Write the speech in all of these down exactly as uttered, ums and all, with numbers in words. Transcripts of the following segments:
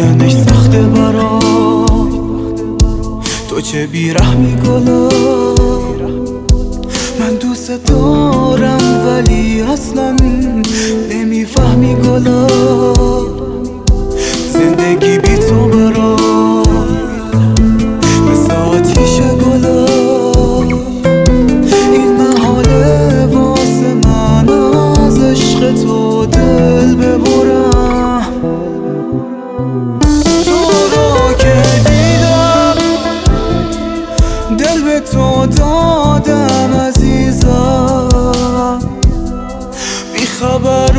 بودنش سخته برام، تو چه بیرحمی گلا. من دوست دارم ولی اصلا نمیفهمی گلا. زندگی بی تو برام مثل آتیشه گلا. این محاله واسه من از عشق تو دل ببرم. تو رو که دیدم دل به تو دادم عزیزم. بی خبر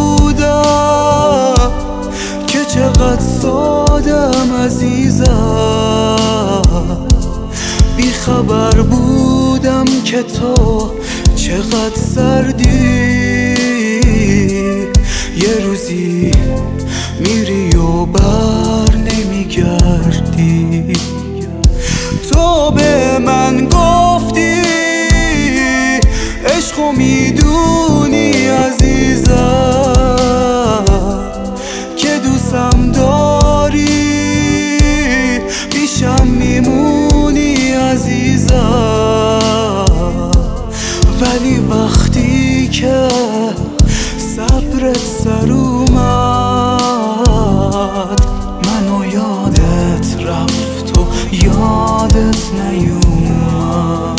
بودم که چقدر سادم عزیزم. بی خبر بودم که تو چقدر سردی. یه روزی میری و بر نمیگردی. تو به من گفتی عشقو میدونی عزیزم، که دوستم داری پیشم میمونی عزیزم. ولی وقتی که صبرت سر اومد منو یادت رفت و یادت نیومد.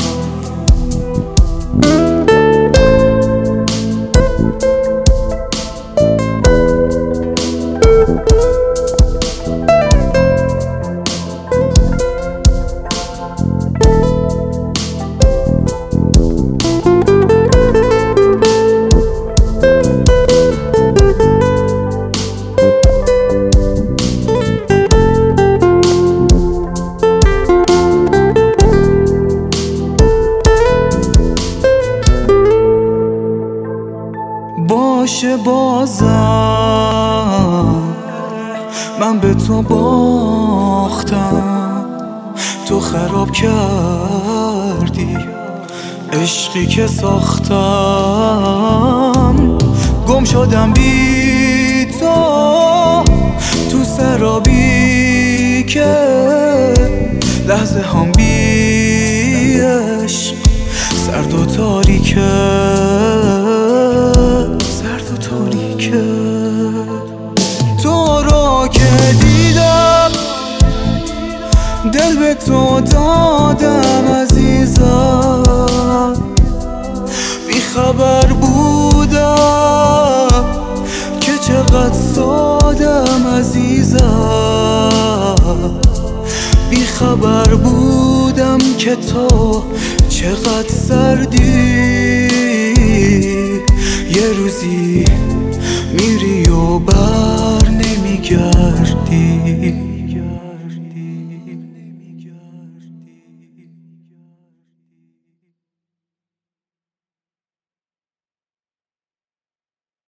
باشه بازم من به تو باختم. تو خراب کردی عشقی که ساختم. گم شدم بی تو تو سرابی که لحظه هم بی عشق سرد و تاریکه. تو رو که دیدم دل به تو دادم عزیزم. بی خبر بودم که چقدر سادم عزیزم. بی خبر بودم که تو چقدر سردی. یه روزی میری و بر نمیگردی.